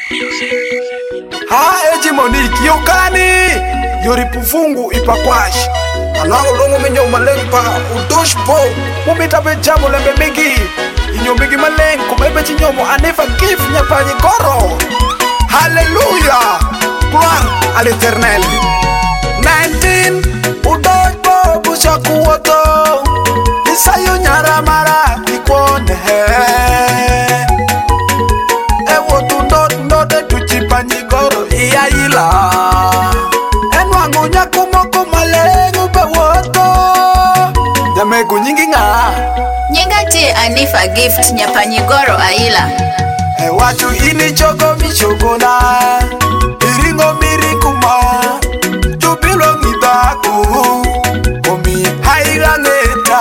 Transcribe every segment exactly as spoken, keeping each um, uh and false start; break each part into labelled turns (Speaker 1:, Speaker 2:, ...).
Speaker 1: Haeji Monique yokani yori pufungu ipakwash Alango longo menyo maleng pa udosh po Mumita be jamo lembe migi Inyo migi maleng kumebe chinyomo anefa gif nyapanyi koro Hallelujah Gloire à l'éternel nineteen udosh po bushaku woto Isayo nyara mara ikwone Ewo tundot ndote tuchipanyi koro iya ila Enwangu nyakumoko malengu bewoto Nyamegu nyingi nga
Speaker 2: Nyinga ti Anifa Gift Nyapanyigoro Aila
Speaker 1: E watu ini chogo michogona Iringo mirikuma Jubilo midaku Omi hairangeta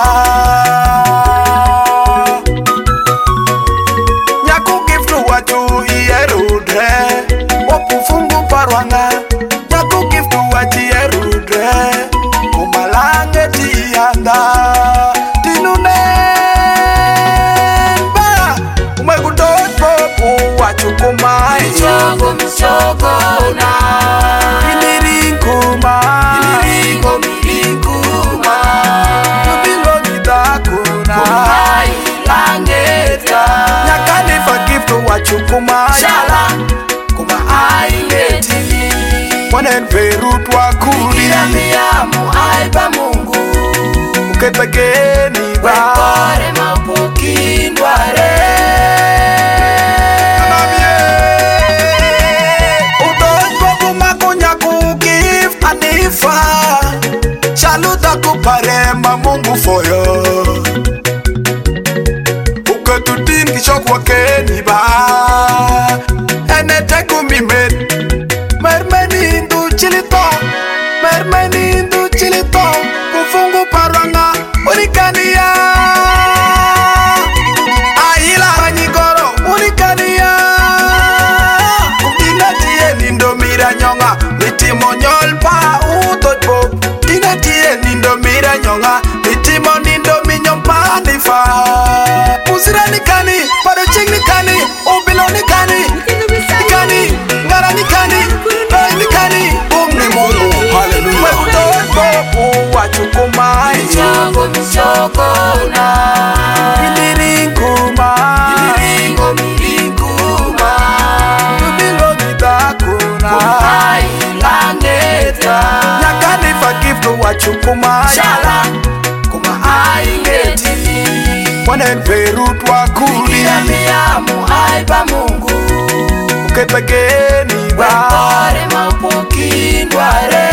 Speaker 1: Nyaku giftu watu ierudre Wapufungu parwanga Nyaku giftu watu ierudre Kumalange tianda Tinune Ba Umegu dopo Wachukumai
Speaker 3: Michogo michogo na
Speaker 1: Inirinkuma
Speaker 3: Iniringo mirikuma
Speaker 1: Jubilo midakuna
Speaker 3: Kumai langeta
Speaker 1: Nyakanifa giftu wachukuma
Speaker 3: Shala Kuma aileti
Speaker 1: Wanen verut wakuri
Speaker 3: Kira miyamu aiba Mungu
Speaker 1: Ukepegeni ba
Speaker 3: Wekore mapukindware
Speaker 1: Anamie Udoj kumako nyaku gift Anifa Shaluta kuparema Mungu foyo Uketutin kishok wakeni ba Enete kumimet Mermenindu chilito Mermenindu chilito Kufungu parwanga Unikania Aila Panyigoro Unikania Kumtina tie nindo mira nyonga Litimo nyolpa utopo Tina tie nindo mira nyonga Litimo nindo minyompa nifa Musira nikani Paro ching nikani Ubilo nikani Nikani Ngara nikani Doi nikani Umni mungu Hallelujah Mwekutopo Wachukumai
Speaker 3: Michogo michogo na
Speaker 1: Inirinkuma
Speaker 3: Iniringo mirikuma
Speaker 1: Jubilo midakuna
Speaker 3: Kumai langeta
Speaker 1: Nyakanifa giftu wachukuma
Speaker 3: Shala Kuma aileti
Speaker 1: Wanen verut wakuri
Speaker 3: Kira miyamu aiba Mungu
Speaker 1: Ukepegeni ba
Speaker 3: Wekore mapukindware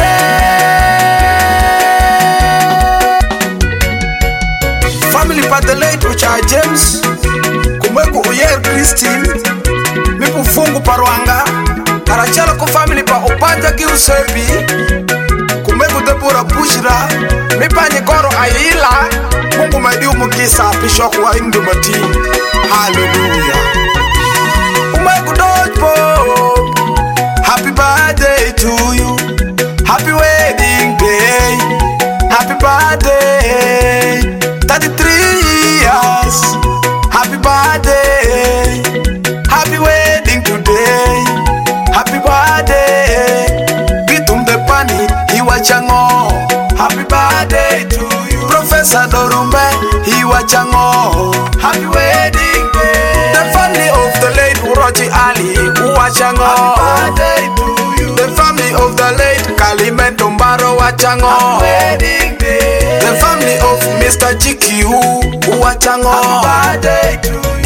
Speaker 1: Family Padelate Ucha James Kumweku Uyer Christine Mipu fungu parwanga Karachala ku family pa Upanja Giusepi Kumweku Debura Bushra Mipanye Goro Aila Mungu maidiu mukisa Pishoku wa Indu Mati Hallelujah Kumweku Dojpo Happy birthday to you Happy wedding day Happy birthday thirty-three years Happy birthday Happy wedding today Happy birthday Bitum the pani Iwachango Happy birthday to you Professor Dorumbe Iwachango Happy wedding day The family of the late Uroji Ali Uwachango Happy birthday to you The family of the late Kalimento Mbaro Wachango Happy wedding day The family of Mister Chiki Uwachango Happy birthday to you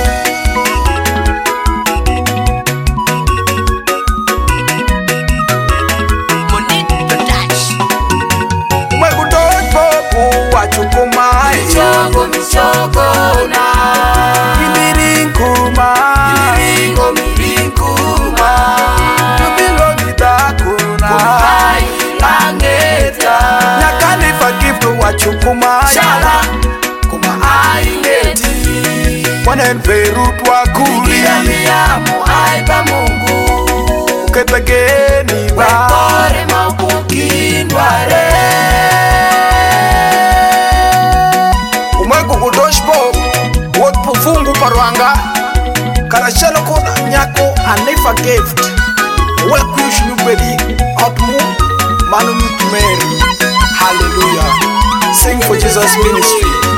Speaker 1: Wachukumai
Speaker 3: Michogo michogo na
Speaker 1: Inirinkuma
Speaker 3: Iniringo mirikuma
Speaker 1: Jubilo midakuna
Speaker 3: Kumai langeta
Speaker 1: Nyakanifa giftu wachukumai
Speaker 3: Shala Kuma aileti
Speaker 1: Wanen verut wakuri
Speaker 3: Kira miyamu aiba Mungu
Speaker 1: Ukepegeni ba
Speaker 3: Wekore mapukindware
Speaker 1: Umwegu udoshpo Wot pufungu parwanga Karachelo kuna nyako Anifa gift wekuish nubedi opmu manu Mary. Hallelujah. Sing for Jesus ministry.